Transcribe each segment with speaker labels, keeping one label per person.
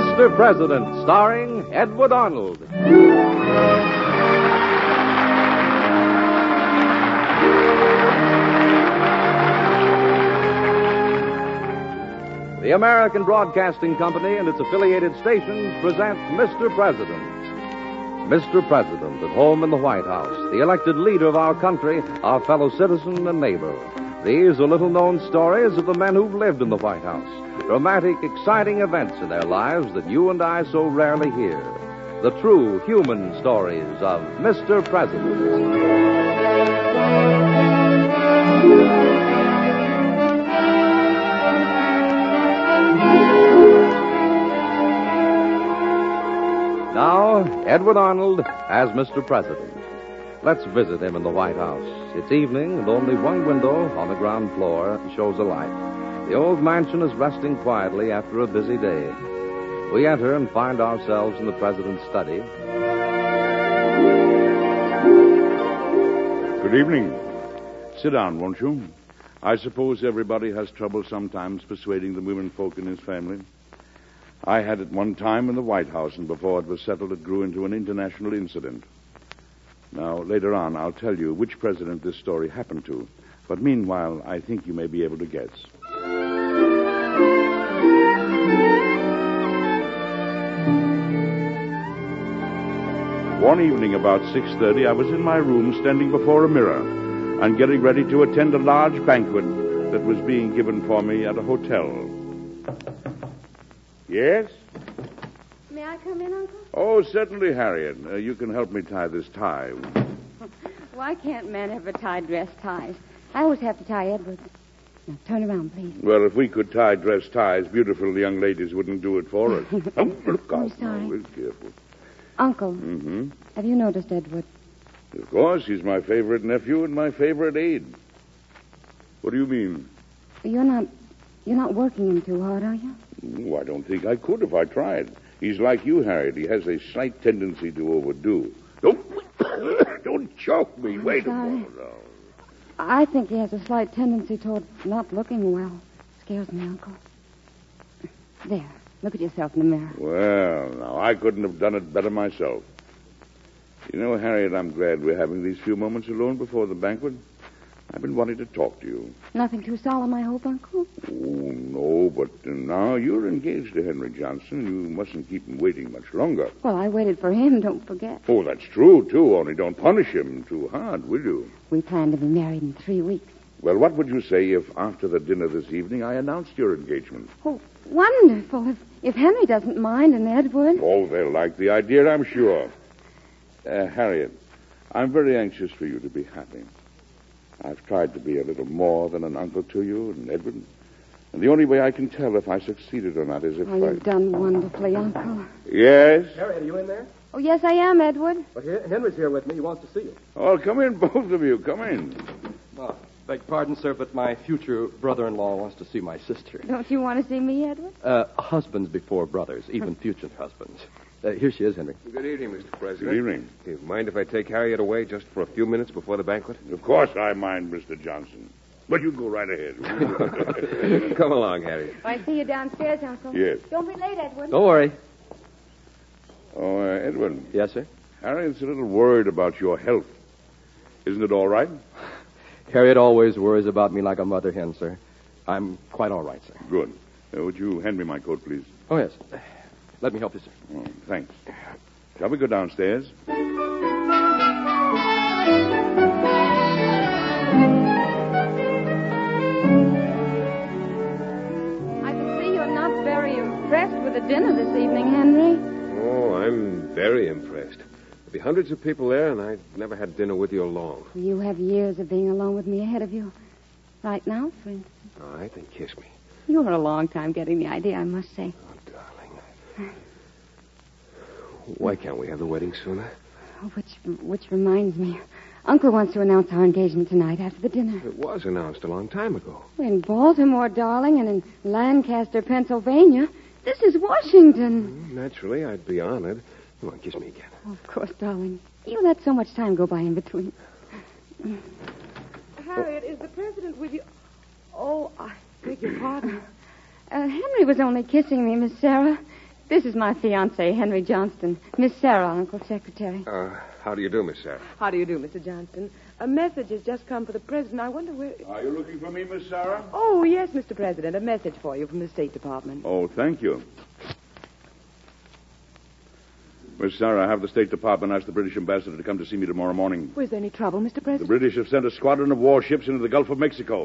Speaker 1: Mr. President, starring Edward Arnold. The American Broadcasting Company and its affiliated stations present Mr. President. Mr. President, at home in the White House, the elected leader of our country, our fellow citizen and neighbor. These are little-known stories of the men who've lived in the White House. Dramatic, exciting events in their lives that you and I so rarely hear. The true human stories of Mr. President. Now, Edward Arnold as Mr. President. Let's visit him in the White House. It's evening, and only one window on the ground floor shows a light. The old mansion is resting quietly after a busy day. We enter and find ourselves in the President's study.
Speaker 2: Good evening. Sit down, won't you? I suppose everybody has trouble sometimes persuading the women folk in his family. I had it one time in the White House, and before it was settled, it grew into an international incident. Now, later on, I'll tell you which president this story happened to. But meanwhile, I think you may be able to guess. One evening about 6:30, I was in my room standing before a mirror and getting ready to attend a large banquet that was being given for me at a hotel. Yes?
Speaker 3: May I come in, Uncle?
Speaker 2: Oh, certainly, Harriet. You can help me tie this tie.
Speaker 3: Why can't men ever tie dress ties? I always have to tie Edward's. Now, turn around, please.
Speaker 2: Well, if we could tie dress ties, beautiful young ladies wouldn't do it for us. Oh, look out.
Speaker 3: I'm sorry.
Speaker 2: No, be careful.
Speaker 3: Uncle,
Speaker 2: Mm-hmm.
Speaker 3: have you noticed Edward?
Speaker 2: Of course, he's my favorite nephew and my favorite aide. What do you mean?
Speaker 3: You're not working him too hard, are you?
Speaker 2: Oh, I don't think I could if I tried. He's like you, Harriet. He has a slight tendency to overdo. Don't choke me. Wait a moment. No.
Speaker 3: I think he has a slight tendency toward not looking well. Scares me, Uncle. There. Look at yourself in the mirror.
Speaker 2: Well, now, I couldn't have done it better myself. You know, Harriet, I'm glad we're having these few moments alone before the banquet. I've been wanting to talk to you.
Speaker 3: Nothing too solemn, I hope, Uncle?
Speaker 2: Oh, no, but now you're engaged to Henry Johnson. You mustn't keep him waiting much longer.
Speaker 3: Well, I waited for him, don't forget.
Speaker 2: Oh, that's true, too. Only don't punish him too hard, will you?
Speaker 3: We plan to be married in 3 weeks.
Speaker 2: Well, what would you say if after the dinner this evening I announced your engagement?
Speaker 3: Oh, wonderful. If Henry doesn't mind and Edward.
Speaker 2: Oh, they'll like the idea, I'm sure. Harriet, I'm very anxious for you to be happy. I've tried to be a little more than an uncle to you and Edward. And the only way I can tell if I succeeded or not is if
Speaker 3: You've done wonderfully, Uncle.
Speaker 2: Yes?
Speaker 4: Harriet, are you in there?
Speaker 3: Oh, yes, I am, Edward.
Speaker 4: Well, Henry's here with me. He wants to see you.
Speaker 2: Oh, come in, both of you. Come in.
Speaker 4: Oh, beg pardon, sir, but my future brother-in-law wants to see my sister.
Speaker 3: Don't you want to see me, Edward?
Speaker 4: Husbands before brothers, even future husbands. Here she is, Henry.
Speaker 5: Good evening, Mr. President.
Speaker 2: Good evening.
Speaker 5: Do you mind if I take Harriet away just for a few minutes before the banquet?
Speaker 2: Of course I mind, Mr. Johnson. But you go right ahead.
Speaker 5: Come along, Harriet.
Speaker 3: I see you downstairs, Uncle.
Speaker 2: Yes.
Speaker 3: Don't be late, Edward.
Speaker 4: Don't worry.
Speaker 2: Oh, Edward,
Speaker 4: Yes, sir?
Speaker 2: Harriet's a little worried about your health. Isn't it all right?
Speaker 4: Harriet always worries about me like a mother hen, sir. I'm quite all right, sir.
Speaker 2: Good. Would you hand me my coat, please?
Speaker 4: Oh, yes. Let me help you, sir.
Speaker 2: Oh, thanks. Shall we go downstairs?
Speaker 3: I can see you're not very impressed with the dinner this evening, Henry.
Speaker 5: Oh, I'm very impressed. There'll be hundreds of people there, and I never had dinner with you alone.
Speaker 3: You have years of being alone with me ahead of you. Right now, for instance.
Speaker 5: All right, then kiss me.
Speaker 3: You were a long time getting the idea, I must say.
Speaker 5: Oh, darling. Why can't we have the wedding sooner?
Speaker 3: Oh, which reminds me. Uncle wants to announce our engagement tonight after the dinner.
Speaker 5: It was announced a long time ago.
Speaker 3: In Baltimore, darling, and in Lancaster, Pennsylvania. This is Washington.
Speaker 5: Naturally, I'd be honored. Come on, kiss me again.
Speaker 3: Oh, of course, darling. You let so much time go by in between. Harriet, is the president with you? Oh, I beg your pardon. Henry was only kissing me, Miss Sarah. This is my fiancé, Henry Johnston. Miss Sarah, Uncle's secretary.
Speaker 5: How do you do, Miss Sarah?
Speaker 6: How do you do, Mr. Johnston? A message has just come for the president. I wonder where...
Speaker 2: Are you looking for me, Miss Sarah?
Speaker 6: Oh, yes, Mr. President. A message for you from the State Department.
Speaker 2: Oh, thank you. Miss Sarah, I have the State Department ask the British ambassador to come to see me tomorrow morning.
Speaker 6: Was there any trouble, Mr.
Speaker 2: The
Speaker 6: President?
Speaker 2: British have sent a squadron of warships into the Gulf of Mexico.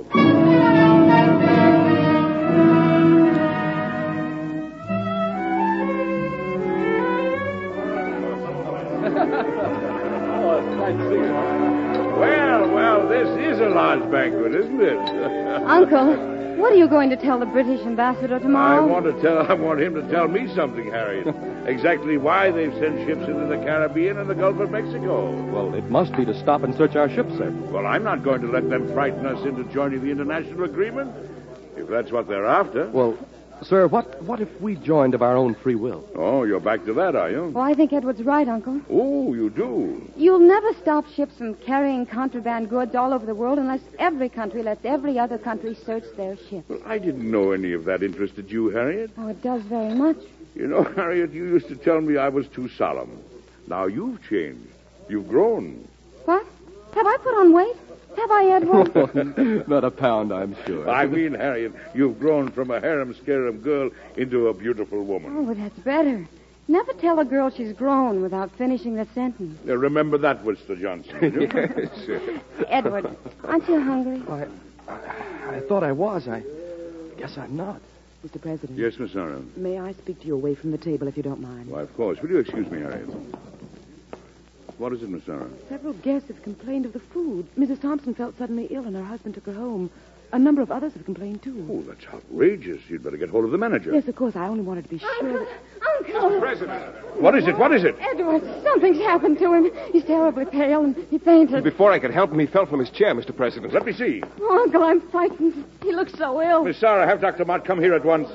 Speaker 2: Well, this is a large banquet, isn't it?
Speaker 3: Uncle, what are you going to tell the British ambassador tomorrow?
Speaker 2: I want him to tell me something, Harriet. Exactly why they've sent ships into the Caribbean and the Gulf of Mexico.
Speaker 4: Well, it must be to stop and search our ships, sir.
Speaker 2: Well, I'm not going to let them frighten us into joining the international agreement, if that's what they're after.
Speaker 4: Well, sir, what if we joined of our own free will?
Speaker 2: Oh, you're back to that, are you?
Speaker 3: Well, I think Edward's right, Uncle.
Speaker 2: Oh, you do?
Speaker 3: You'll never stop ships from carrying contraband goods all over the world unless every country lets every other country search their ships.
Speaker 2: Well, I didn't know any of that interested you, Harriet.
Speaker 3: Oh, it does very much.
Speaker 2: You know, Harriet, you used to tell me I was too solemn. Now you've changed. You've grown.
Speaker 3: What? Have I put on weight? Have I, Edward?
Speaker 4: Not a pound, I'm sure.
Speaker 2: I mean, Harriet, you've grown from a harum-scarum girl into a beautiful woman.
Speaker 3: Oh, well, that's better. Never tell a girl she's grown without finishing the sentence.
Speaker 2: Remember that, Mr. Johnson.
Speaker 5: Yes.
Speaker 3: Edward, aren't you hungry?
Speaker 4: I thought I was. I guess I'm not.
Speaker 6: Mr. President.
Speaker 2: Yes, Miss Sarah.
Speaker 6: May I speak to you away from the table, if you don't mind?
Speaker 2: Why, of course. Will you excuse me, Harriet? What is it, Miss Sarah?
Speaker 6: Several guests have complained of the food. Mrs. Thompson felt suddenly ill, and her husband took her home. A number of others have complained, too.
Speaker 2: Oh, that's outrageous. You'd better get hold of the manager.
Speaker 6: Yes, of course. I only wanted to be sure that...
Speaker 3: Uncle!
Speaker 5: President.
Speaker 2: What is it? What is it?
Speaker 3: Edward, something's happened to him. He's terribly pale, and he fainted.
Speaker 5: Before I could help him, he fell from his chair, Mr. President.
Speaker 2: Let me see.
Speaker 3: Oh, Uncle, I'm frightened. He looks so ill.
Speaker 2: Miss Sarah, have Dr. Mott come here at once.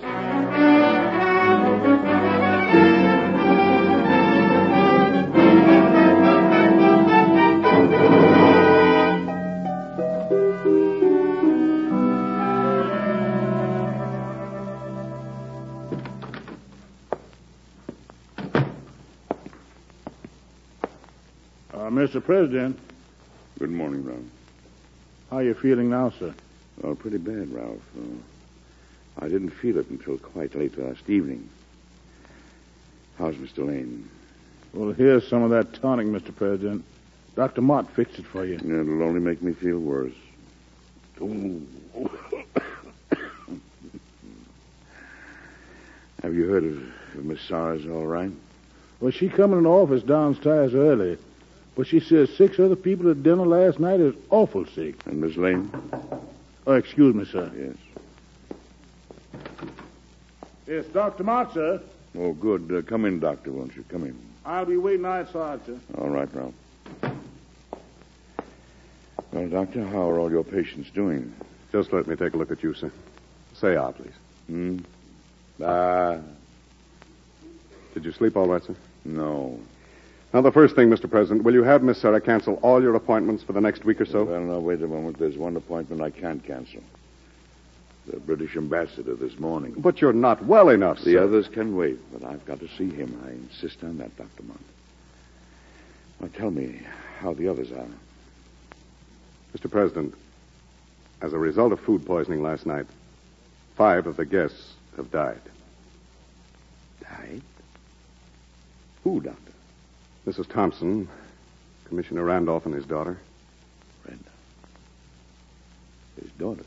Speaker 7: Mr. President.
Speaker 2: Good morning, Ralph.
Speaker 7: How are you feeling now, sir?
Speaker 2: Oh, pretty bad, Ralph. I didn't feel it until quite late last evening. How's Mr. Lane?
Speaker 7: Well, here's some of that tonic, Mr. President. Dr. Mott fixed it for you.
Speaker 2: It'll only make me feel worse. Ooh. Have you heard if Miss Sarah's all right?
Speaker 7: Well, she come in the office downstairs early. But she says 6 other people at dinner last night is awful sick.
Speaker 2: And Miss Lane?
Speaker 7: Oh, excuse me, sir.
Speaker 2: Yes.
Speaker 7: It's Dr. Mott, sir.
Speaker 2: Oh, good. Come in, Doctor, won't you? Come in.
Speaker 7: I'll be waiting outside, sir.
Speaker 2: All right, Ralph. Well, Doctor, how are all your patients doing?
Speaker 8: Just let me take a look at you, sir. Say out, please. Did you sleep all right, sir?
Speaker 2: No.
Speaker 8: Now, the first thing, Mr. President, will you have Miss Sarah cancel all your appointments for the next week or so?
Speaker 2: Well, now, wait a moment. There's one appointment I can't cancel. The British ambassador this morning.
Speaker 8: But you're not well enough,
Speaker 2: The
Speaker 8: sir.
Speaker 2: others can wait, but I've got to see him. I insist on that, Dr. Mott. Now, tell me how the others are.
Speaker 8: Mr. President, as a result of food poisoning last night, 5 of the guests have died.
Speaker 2: Died? Who, Doctor?
Speaker 8: Mrs. Thompson, Commissioner Randolph and his daughter.
Speaker 2: Randolph. His daughter.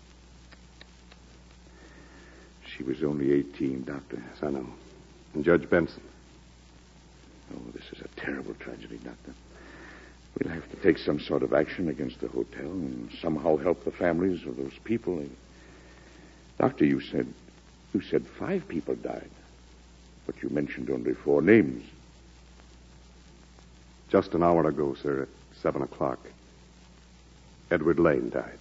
Speaker 2: She was only 18, Doctor.
Speaker 8: Yes, I know. And Judge Benson.
Speaker 2: Oh, this is a terrible tragedy, Doctor. We'll have to take some sort of action against the hotel and somehow help the families of those people. Doctor, you said 5 people died. But you mentioned only 4 names.
Speaker 8: Just an hour ago, sir, at 7 o'clock, Edward Lane died.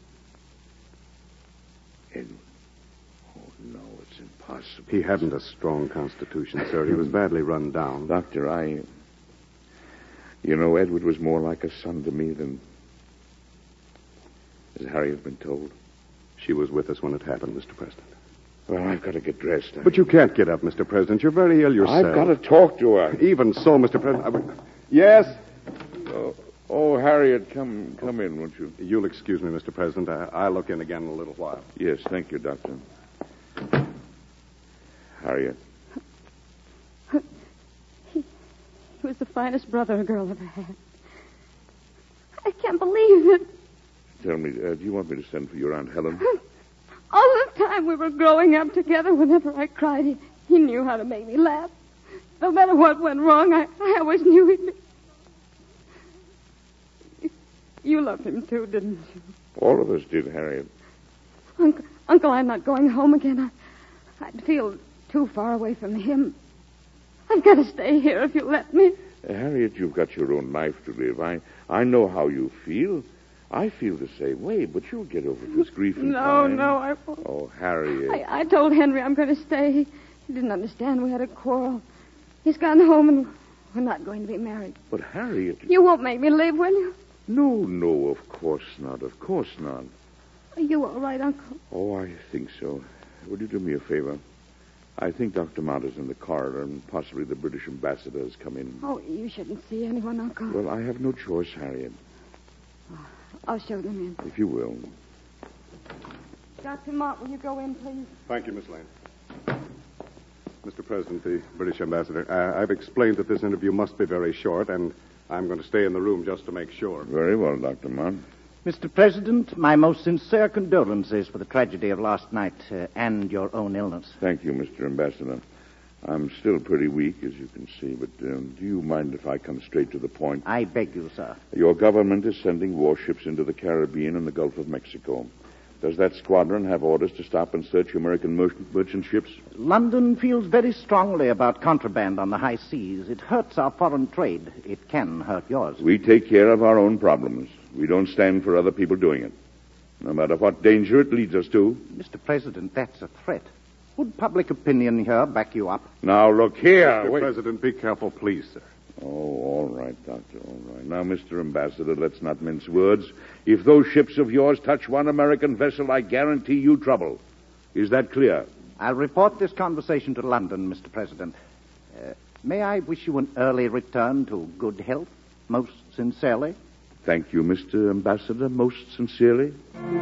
Speaker 2: Edward? Oh, no, it's impossible.
Speaker 8: He hadn't a strong constitution, sir. He was badly run down.
Speaker 2: Doctor, You know, Edward was more like a son to me than... Has Harriet been told?
Speaker 8: She was with us when it happened, Mr. President.
Speaker 2: Well, I've got to get dressed.
Speaker 8: But you can't get up, Mr. President. You're very ill yourself.
Speaker 2: I've got to talk to her.
Speaker 8: Even so, Mr. President. Yes?
Speaker 2: Oh, Harriet, come in, won't you?
Speaker 8: You'll excuse me, Mr. President. I'll look in again in a little while.
Speaker 2: Yes, thank you, Doctor. Harriet.
Speaker 3: He was the finest brother a girl ever had. I can't believe it.
Speaker 2: Tell me, do you want me to send for your Aunt Helen?
Speaker 3: All the time we were growing up together, whenever I cried, he knew how to make me laugh. No matter what went wrong, I always knew he'd be... You loved him too, didn't you?
Speaker 2: All of us did, Harriet.
Speaker 3: Uncle, I'm not going home again. I'd feel too far away from him. I've got to stay here if you'll let me.
Speaker 2: Harriet, you've got your own life to live. I know how you feel. I feel the same way, but you'll get over this grief in time.
Speaker 3: No, I won't.
Speaker 2: Oh, Harriet.
Speaker 3: I told Henry I'm going to stay. He didn't understand we had a quarrel. He's gone home and we're not going to be married.
Speaker 2: But, Harriet...
Speaker 3: You won't make me leave, will you?
Speaker 2: No, of course not. Of course not.
Speaker 3: Are you all right, Uncle?
Speaker 2: Oh, I think so. Would you do me a favor? I think Dr. Mott is in the corridor, and possibly the British ambassador has come in.
Speaker 3: Oh, you shouldn't see anyone, Uncle.
Speaker 2: Well, I have no choice, Harriet.
Speaker 3: I'll show them in.
Speaker 2: If you will.
Speaker 3: Dr. Mott, will you go in, please?
Speaker 8: Thank you, Miss Lane. Mr. President, the British ambassador, I've explained that this interview must be very short, and I'm going to stay in the room just to make sure.
Speaker 2: Very well, Dr. Mott.
Speaker 9: Mr. President, my most sincere condolences for the tragedy of last night and your own illness.
Speaker 2: Thank you, Mr. Ambassador. I'm still pretty weak, as you can see, but do you mind if I come straight to the point?
Speaker 9: I beg you, sir.
Speaker 2: Your government is sending warships into the Caribbean and the Gulf of Mexico. Does that squadron have orders to stop and search American merchant ships?
Speaker 9: London feels very strongly about contraband on the high seas. It hurts our foreign trade. It can hurt yours.
Speaker 2: We take care of our own problems. We don't stand for other people doing it, no matter what danger it leads us to.
Speaker 9: Mr. President, that's a threat. Would public opinion here back you up?
Speaker 2: Now, look here.
Speaker 8: Mr. President, be careful, please, sir.
Speaker 2: Oh, all right, Doctor, all right. Now, Mr. Ambassador, let's not mince words. If those ships of yours touch one American vessel, I guarantee you trouble. Is that clear?
Speaker 9: I'll report this conversation to London, Mr. President. May I wish you an early return to good health, most sincerely?
Speaker 2: Thank you, Mr. Ambassador, most sincerely.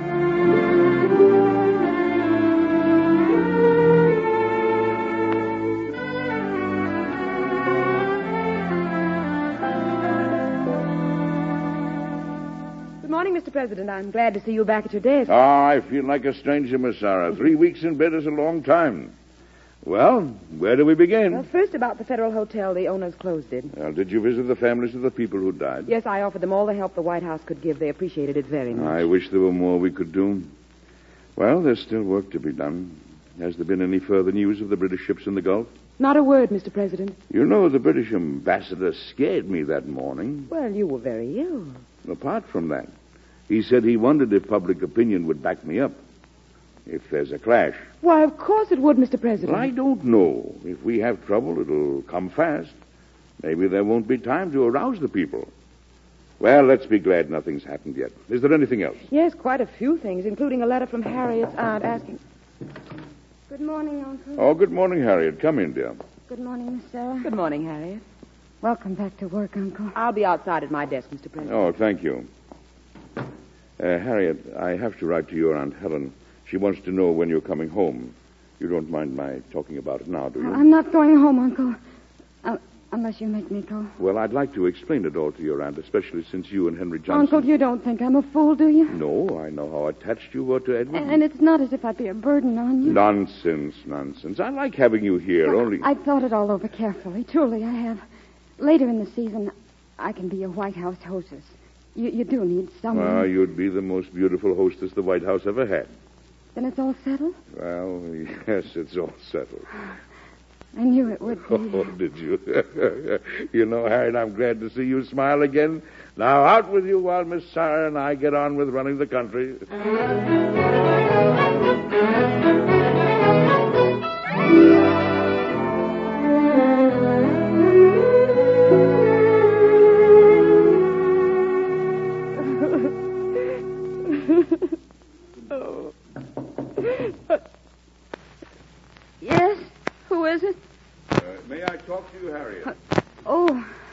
Speaker 6: Mr. President, I'm glad to see you back at your desk.
Speaker 2: Ah, I feel like a stranger, Miss Sarah. 3 weeks in bed is a long time. Well, where do we begin?
Speaker 6: Well, first about the Federal Hotel the owners closed it.
Speaker 2: Well, did you visit the families of the people who died?
Speaker 6: Yes, I offered them all the help the White House could give. They appreciated it very much.
Speaker 2: I wish there were more we could do. Well, there's still work to be done. Has there been any further news of the British ships in the Gulf?
Speaker 6: Not a word, Mr. President.
Speaker 2: You know, the British ambassador scared me that morning.
Speaker 6: Well, you were very ill.
Speaker 2: Apart from that, he said he wondered if public opinion would back me up if there's a clash.
Speaker 6: Why, of course it would, Mr. President.
Speaker 2: Well, I don't know. If we have trouble, it'll come fast. Maybe there won't be time to arouse the people. Well, let's be glad nothing's happened yet. Is there anything else?
Speaker 6: Yes, quite a few things, including a letter from Harriet's aunt asking...
Speaker 3: Good morning, Uncle.
Speaker 2: Oh, good morning, Harriet. Come in, dear.
Speaker 3: Good morning, Miss Sarah.
Speaker 6: Good morning, Harriet.
Speaker 3: Welcome back to work, Uncle.
Speaker 6: I'll be outside at my desk, Mr. President.
Speaker 2: Oh, thank you. Harriet, I have to write to your Aunt Helen. She wants to know when you're coming home. You don't mind my talking about it now, do you?
Speaker 3: I'm not going home, Uncle. Unless you make me go.
Speaker 2: Well, I'd like to explain it all to your aunt, especially since you and Henry Johnson...
Speaker 3: Uncle, you don't think I'm a fool, do you?
Speaker 2: No, I know how attached you were to Edward.
Speaker 3: And it's not as if I'd be a burden on you.
Speaker 2: Nonsense. I like having you here, only...
Speaker 3: I've thought it all over carefully. Truly, I have. Later in the season, I can be your White House hostess. You do need someone.
Speaker 2: Well, you'd be the most beautiful hostess the White House ever had.
Speaker 3: Then it's all settled?
Speaker 2: Well, yes, it's all settled.
Speaker 3: I knew it would be.
Speaker 2: Oh, did you? You know, Harriet, I'm glad to see you smile again. Now, out with you while Miss Sarah and I get on with running the country.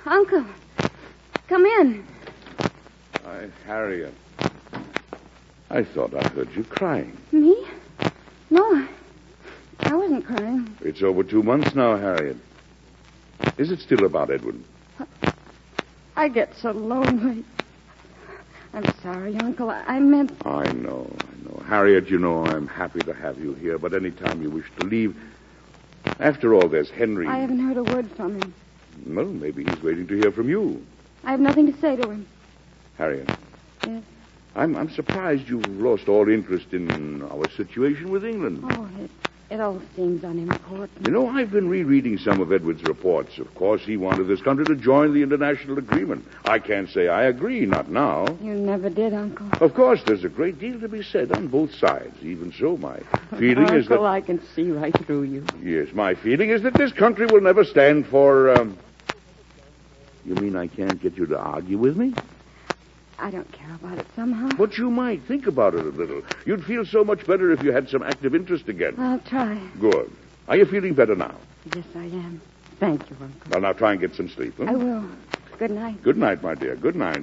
Speaker 3: Uncle, come in.
Speaker 2: Hi, Harriet. I thought I heard you crying.
Speaker 3: Me? No, I wasn't crying.
Speaker 2: It's over 2 months now, Harriet. Is it still about Edwin?
Speaker 3: I get so lonely. I'm sorry, Uncle. I meant...
Speaker 2: I know. Harriet, you know I'm happy to have you here, but any time you wish to leave... After all, there's Henry.
Speaker 3: I haven't heard a word from him.
Speaker 2: Well, maybe he's waiting to hear from you.
Speaker 3: I have nothing to say to him.
Speaker 2: Harriet.
Speaker 3: Yes?
Speaker 2: I'm surprised you've lost all interest in our situation with England.
Speaker 3: Oh, it all seems unimportant.
Speaker 2: You know, I've been rereading some of Edward's reports. Of course, he wanted this country to join the international agreement. I can't say I agree, not now.
Speaker 3: You never did, Uncle.
Speaker 2: Of course, there's a great deal to be said on both sides. Even so, my feeling is that...
Speaker 6: Uncle, I can see right through you.
Speaker 2: Yes, my feeling is that this country will never stand for, You mean I can't get you to argue with me?
Speaker 3: I don't care about it somehow.
Speaker 2: But you might think about it a little. You'd feel so much better if you had some active interest again.
Speaker 3: I'll try.
Speaker 2: Good. Are you feeling better now?
Speaker 3: Yes, I am. Thank you, Uncle.
Speaker 2: Well, now try and get some sleep. Huh?
Speaker 3: I will. Good night.
Speaker 2: Good night, my dear. Good night.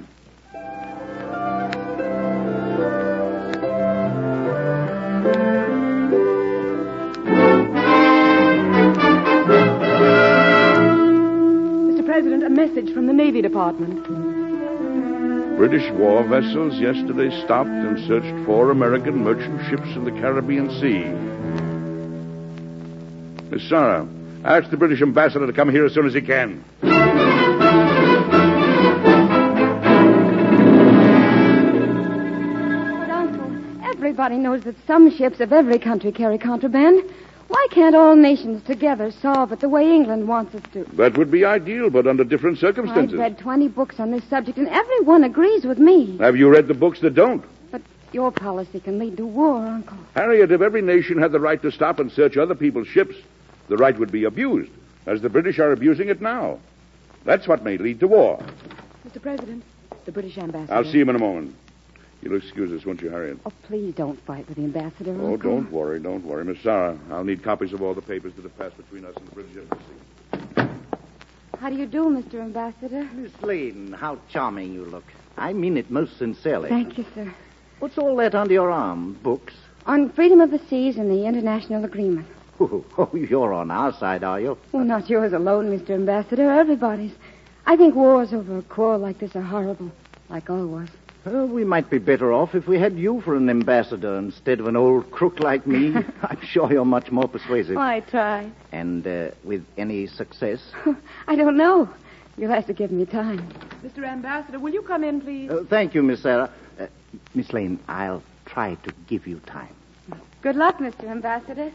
Speaker 6: Mr. President, a message from the Navy Department.
Speaker 2: British war vessels yesterday stopped and searched 4 American merchant ships in the Caribbean Sea. Miss Sarah, ask the British ambassador to come here as soon as he can.
Speaker 3: But, Uncle, everybody knows that some ships of every country carry contraband. Why can't all nations together solve it the way England wants us to?
Speaker 2: That would be ideal, but under different
Speaker 3: I've
Speaker 2: circumstances.
Speaker 3: read 20 books on this subject, and everyone agrees with me.
Speaker 2: Have you read the books that don't?
Speaker 3: But your policy can lead to war, Uncle.
Speaker 2: Harriet, if every nation had the right to stop and search other people's ships, the right would be abused, as the British are abusing it now. That's what may lead to war.
Speaker 6: Mr. President, the British ambassador.
Speaker 2: I'll see him in a moment. You'll excuse us, won't you, Harriet?
Speaker 3: Oh, please don't fight with the ambassador,
Speaker 2: Oh,
Speaker 3: Uncle.
Speaker 2: don't worry. Miss Sarah, I'll need copies of all the papers that have passed between us and the British Embassy.
Speaker 3: How do you do, Mr. Ambassador?
Speaker 9: Miss Lane, how charming you look. I mean it most sincerely.
Speaker 3: Thank you, sir.
Speaker 9: What's all that under your arm? Books?
Speaker 3: On freedom of the seas and the international agreement.
Speaker 9: Oh, you're on our side, are you?
Speaker 3: Well, not yours alone, Mr. Ambassador. Everybody's. I think wars over a quarrel like this are horrible, like all was.
Speaker 9: Well, we might be better off if we had you for an ambassador instead of an old crook like me. I'm sure you're much more persuasive.
Speaker 6: I try.
Speaker 9: And with any success?
Speaker 3: I don't know. You'll have to give me time.
Speaker 6: Mr. Ambassador, will you come in, please?
Speaker 9: Thank you, Miss Sarah. Miss Lane, I'll try to give you time.
Speaker 3: Good luck, Mr. Ambassador.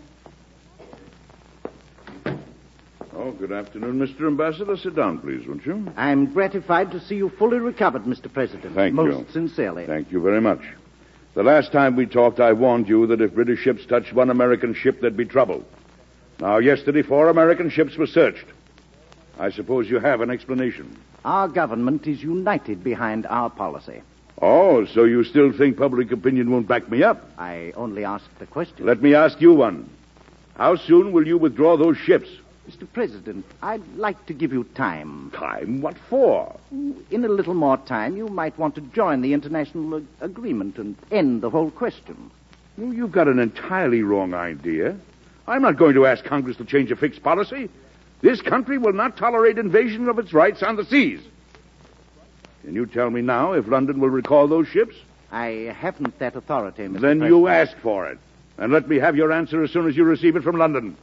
Speaker 2: Oh, good afternoon, Mr. Ambassador. Sit down, please, won't you?
Speaker 9: I'm gratified to see you fully recovered, Mr. President.
Speaker 2: Thank you.
Speaker 9: Most sincerely.
Speaker 2: Thank you very much. The last time we talked, I warned you that if British ships touched one American ship, there'd be trouble. Now, yesterday, 4 American ships were searched. I suppose you have an explanation.
Speaker 9: Our government is united behind our policy.
Speaker 2: Oh, so you still think public opinion won't back me up?
Speaker 9: I only asked the question.
Speaker 2: Let me ask you one. How soon will you withdraw those ships?
Speaker 9: Mr. President, I'd like to give you time.
Speaker 2: Time? What for?
Speaker 9: In a little more time, you might want to join the international agreement and end the whole question.
Speaker 2: Well, you've got an entirely wrong idea. I'm not going to ask Congress to change a fixed policy. This country will not tolerate invasion of its rights on the seas. Can you tell me now if London will recall those ships?
Speaker 9: I haven't that authority, Mr.
Speaker 2: Then
Speaker 9: President.
Speaker 2: you ask for it. And let me have your answer as soon as you receive it from London.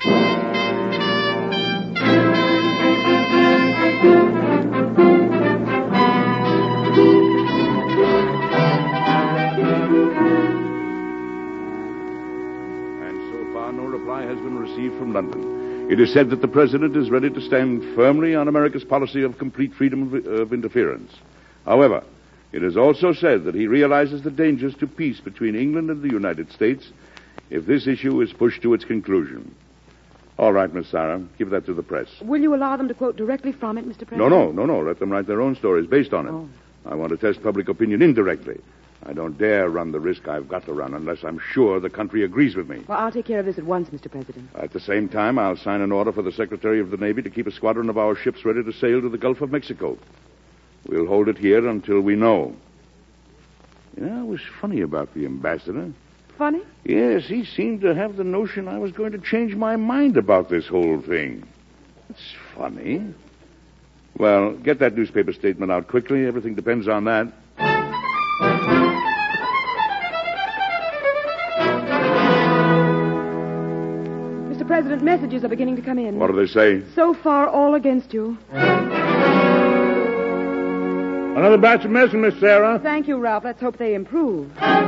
Speaker 2: Has been received from London. It is said that the President is ready to stand firmly on America's policy of complete freedom of interference. However, it is also said that he realizes the dangers to peace between England and the United States if this issue is pushed to its conclusion. All right, Miss Sarah, give that to the press.
Speaker 6: Will you allow them to quote directly from it, Mr. President?
Speaker 2: No. Let them write their own stories based on it.
Speaker 6: Oh.
Speaker 2: I want to test public opinion indirectly. I don't dare run the risk I've got to run unless I'm sure the country agrees with me.
Speaker 6: Well, I'll take care of this at once, Mr. President.
Speaker 2: At the same time, I'll sign an order for the Secretary of the Navy to keep a squadron of our ships ready to sail to the Gulf of Mexico. We'll hold it here until we know. Yeah, it was funny about the ambassador.
Speaker 6: Funny?
Speaker 2: Yes, he seemed to have the notion I was going to change my mind about this whole thing. It's funny. Well, get that newspaper statement out quickly. Everything depends on that.
Speaker 6: Mr. President, messages are beginning to come in.
Speaker 2: What do they say?
Speaker 6: So far, all against you.
Speaker 7: Another batch of medicine, Miss Sarah.
Speaker 6: Thank you, Ralph. Let's hope they improve.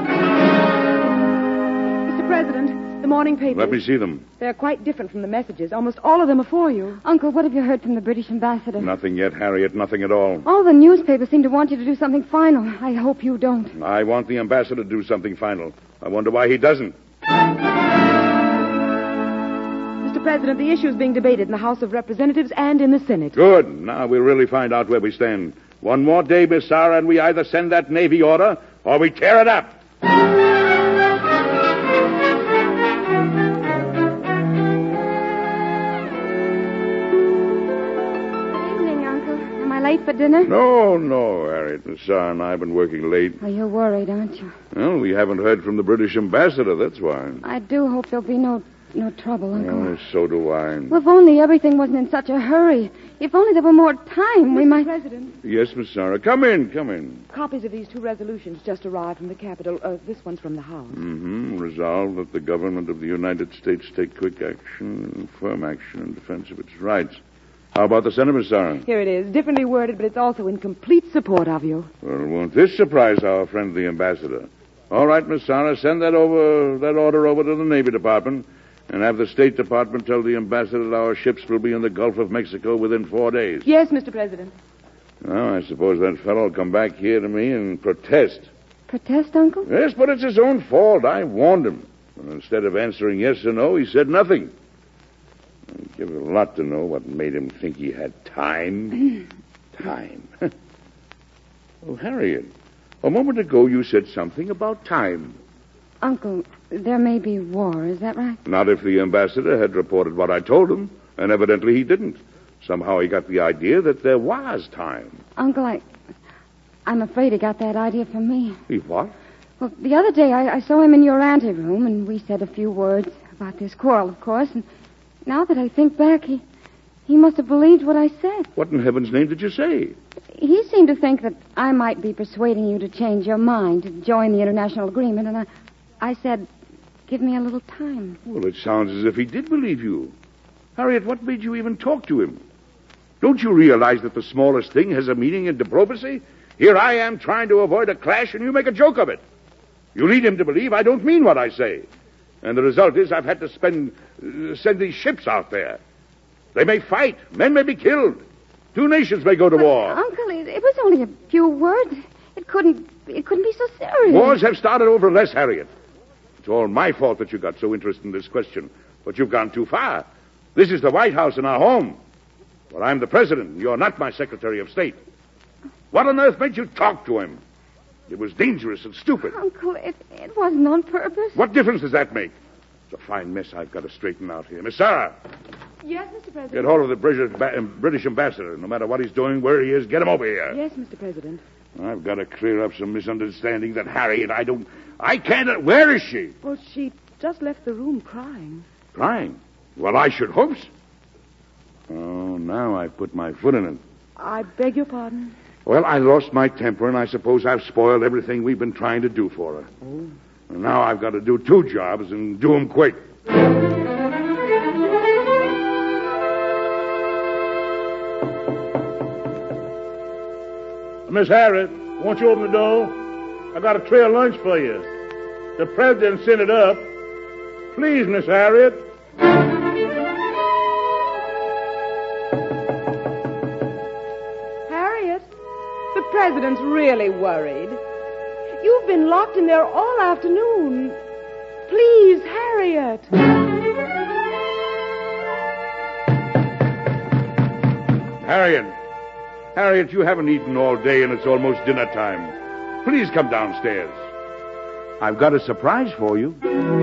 Speaker 6: Mr. President, the morning papers.
Speaker 2: Let me see them.
Speaker 6: They're quite different from the messages. Almost all of them are for you.
Speaker 3: Uncle, what have you heard from the British ambassador?
Speaker 2: Nothing yet, Harriet. Nothing at all.
Speaker 3: All the newspapers seem to want you to do something final. I hope you don't.
Speaker 2: I want the ambassador to do something final. I wonder why he doesn't.
Speaker 6: Mr. President, the issue is being debated in the House of Representatives and in the Senate.
Speaker 2: Good. Now we'll really find out where we stand. One more day, Miss Sarah, and we either send that Navy order or we tear it up.
Speaker 3: Late for dinner?
Speaker 2: No, Harriet. Miss Sarah and I have been working late.
Speaker 3: Oh, you're worried, aren't you?
Speaker 2: Well, we haven't heard from the British ambassador, that's why.
Speaker 3: I do hope there'll be no trouble, Uncle.
Speaker 2: Oh, so do I.
Speaker 3: Well, if only everything wasn't in such a hurry. If only there were more time, we
Speaker 6: Mr.
Speaker 3: might...
Speaker 6: President.
Speaker 2: Yes, Miss Sarah. Come in.
Speaker 6: Copies of these two resolutions just arrived from the Capitol. This one's from the House.
Speaker 2: Mm-hmm. Resolved that the government of the United States take quick action and firm action in defense of its rights. How about the Senate, Miss Sarah?
Speaker 6: Here it is, differently worded, but it's also in complete support of you.
Speaker 2: Well, won't this surprise our friend, the ambassador? All right, Miss Sarah, send that order over to the Navy Department and have the State Department tell the ambassador that our ships will be in the Gulf of Mexico within 4 days.
Speaker 6: Yes, Mr. President.
Speaker 2: Now, I suppose that fellow will come back here to me and protest.
Speaker 3: Protest, Uncle?
Speaker 2: Yes, but it's his own fault. I warned him. And instead of answering yes or no, he said nothing. I'd give a lot to know what made him think he had time. Time. Oh, Harriet, a moment ago you said something about time.
Speaker 3: Uncle, there may be war, is that right?
Speaker 2: Not if the ambassador had reported what I told him, and evidently he didn't. Somehow he got the idea that there was time.
Speaker 3: Uncle, I'm afraid he got that idea from me.
Speaker 2: He what?
Speaker 3: Well, the other day I saw him in your anteroom, and we said a few words about this quarrel, of course, and now that I think back, he must have believed what I said.
Speaker 2: What in heaven's name did you say?
Speaker 3: He seemed to think that I might be persuading you to change your mind, to join the international agreement, and I said, give me a little time.
Speaker 2: Well, it sounds as if he did believe you. Harriet, what made you even talk to him? Don't you realize that the smallest thing has a meaning in diplomacy? Here I am trying to avoid a clash, and you make a joke of it. You lead him to believe I don't mean what I say. And the result is I've had to send these ships out there. They may fight. Men may be killed. 2 nations may go to war.
Speaker 3: Uncle, it was only a few words. It couldn't be so serious.
Speaker 2: Wars have started over less, Harriet. It's all my fault that you got so interested in this question. But you've gone too far. This is the White House and our home. Well, I'm the president, and you're not my Secretary of State. What on earth made you talk to him? It was dangerous and stupid.
Speaker 3: Uncle, it wasn't on purpose.
Speaker 2: What difference does that make? It's a fine mess I've got to straighten out here. Miss Sarah!
Speaker 6: Yes, Mr. President.
Speaker 2: Get hold of the British ambassador. No matter what he's doing, where he is, get him over here.
Speaker 6: Yes, Mr. President.
Speaker 2: I've got to clear up some misunderstanding that Harriet, I can't... Where is she?
Speaker 6: Well, she just left the room crying.
Speaker 2: Crying? Well, I should hope so. Oh, now I've put my foot in it.
Speaker 6: I beg your pardon?
Speaker 2: Well, I lost my temper, and I suppose I've spoiled everything we've been trying to do for her.
Speaker 6: Oh.
Speaker 2: And now I've got to do 2 jobs and do them quick.
Speaker 7: Miss Harriet, won't you open the door? I got a tray of lunch for you. The president sent it up. Please, Miss Harriet.
Speaker 6: Harriet, the president's really worried. You've been locked in there all afternoon. Please, Harriet.
Speaker 2: Harriet, you haven't eaten all day, and it's almost dinner time. Please come downstairs. I've got a surprise for you.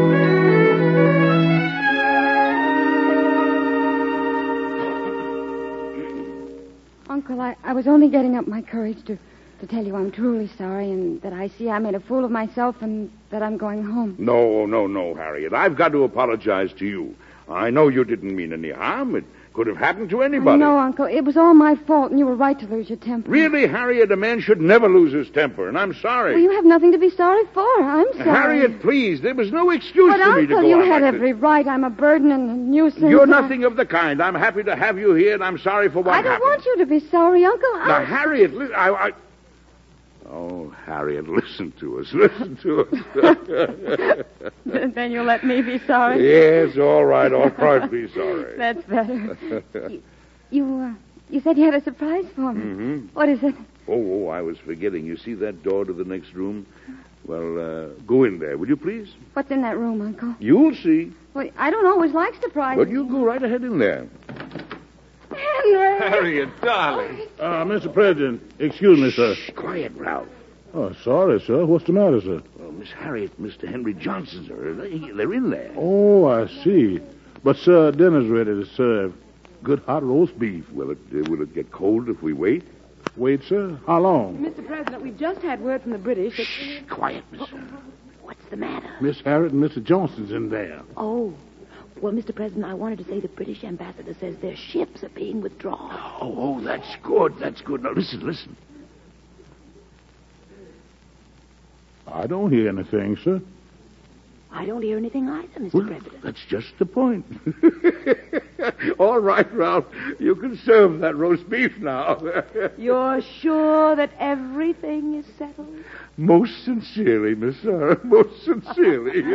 Speaker 3: Uncle, I was only getting up my courage to tell you I'm truly sorry and that I see I made a fool of myself and that I'm going home.
Speaker 2: No, Harriet. I've got to apologize to you. I know you didn't mean any harm. It could have happened to anybody.
Speaker 3: No, Uncle. It was all my fault, and you were right to lose your temper.
Speaker 2: Really, Harriet, a man should never lose his temper, and I'm sorry.
Speaker 3: Well, you have nothing to be sorry for. I'm sorry.
Speaker 2: Harriet, please. There was no excuse
Speaker 3: but
Speaker 2: for me to go
Speaker 3: Uncle, you had
Speaker 2: like
Speaker 3: every
Speaker 2: this.
Speaker 3: right. I'm a burden and a nuisance.
Speaker 2: You're nothing of the kind. I'm happy to have you here, and I'm sorry for what happened.
Speaker 3: I don't want you to be sorry, Uncle.
Speaker 2: Now, Harriet, listen, Oh, Harriet, listen to us. Listen to us.
Speaker 3: Then you'll let me be sorry?
Speaker 2: Yes, all right, be sorry.
Speaker 3: That's better. You said you had a surprise for me.
Speaker 2: Mm-hmm.
Speaker 3: What is it?
Speaker 2: Oh, I was forgetting. You see that door to the next room? Well, go in there, will you please?
Speaker 3: What's in that room, Uncle?
Speaker 2: You'll see.
Speaker 3: Well, I don't always like surprises.
Speaker 2: But you go right ahead in there.
Speaker 3: Henry!
Speaker 5: Harriet, darling.
Speaker 7: Mr. President, excuse me, sir.
Speaker 2: Shh, quiet, Ralph.
Speaker 7: Oh, sorry, sir. What's the matter, sir?
Speaker 2: Well, Miss Harriet, Mr. Henry Johnson, sir. They're in there.
Speaker 7: Oh, I see. But, sir, dinner's ready to serve. Good hot roast beef.
Speaker 2: Will it get cold if we wait?
Speaker 7: Wait, sir? How long?
Speaker 6: Mr. President, we've just had word from the British that...
Speaker 2: Shh, quiet, Miss.
Speaker 10: What's the matter?
Speaker 7: Miss Harriet and Mr. Johnson's in there.
Speaker 10: Oh. Well, Mr. President, I wanted to say the British ambassador says their ships are being withdrawn.
Speaker 2: Oh, that's good. That's good. Now, listen.
Speaker 7: I don't hear anything, sir.
Speaker 10: I don't hear anything either, Mr. President.
Speaker 2: That's just the point. All right, Ralph. You can serve that roast beef now.
Speaker 6: You're sure that everything is settled?
Speaker 2: Most sincerely, Miss Sarah. Most sincerely.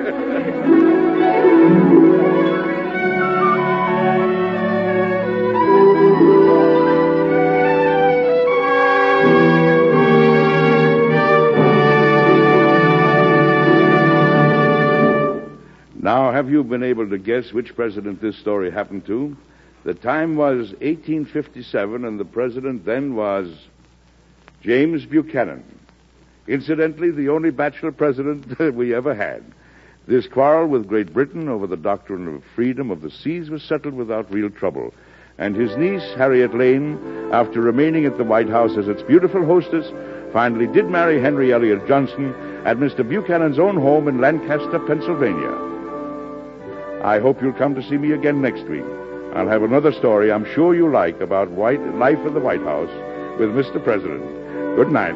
Speaker 2: Now, have you been able to guess which president this story happened to? The time was 1857, and the president then was James Buchanan. Incidentally, the only bachelor president we ever had. This quarrel with Great Britain over the doctrine of freedom of the seas was settled without real trouble. And his niece, Harriet Lane, after remaining at the White House as its beautiful hostess, finally did marry Henry Elliott Johnson at Mr. Buchanan's own home in Lancaster, Pennsylvania. I hope you'll come to see me again next week. I'll have another story I'm sure you like about life in the White House with Mr. President. Good night.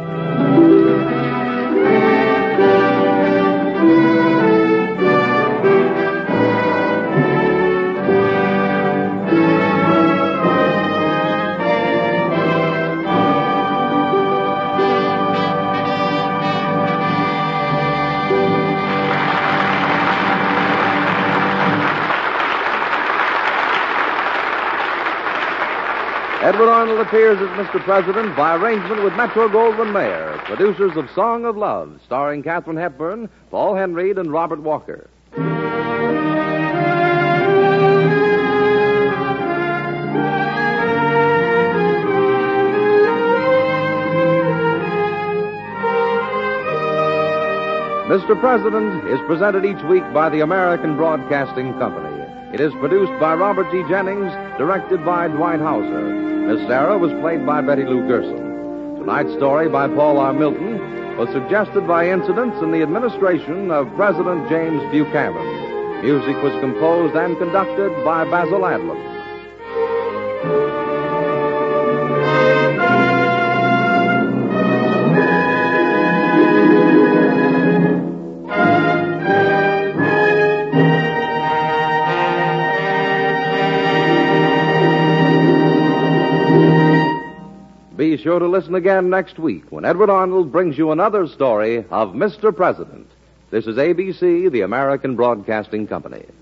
Speaker 1: Edward Arnold appears as Mr. President by arrangement with Metro-Goldwyn-Mayer, producers of Song of Love, starring Katharine Hepburn, Paul Henreid, and Robert Walker. Mr. President is presented each week by the American Broadcasting Company. It is produced by Robert G. Jennings, directed by Dwight Hauser. Miss Sarah was played by Betty Lou Gerson. Tonight's story by Paul R. Milton was suggested by incidents in the administration of President James Buchanan. Music was composed and conducted by Basil Adlam. Be sure to listen again next week when Edward Arnold brings you another story of Mr. President. This is ABC, the American Broadcasting Company.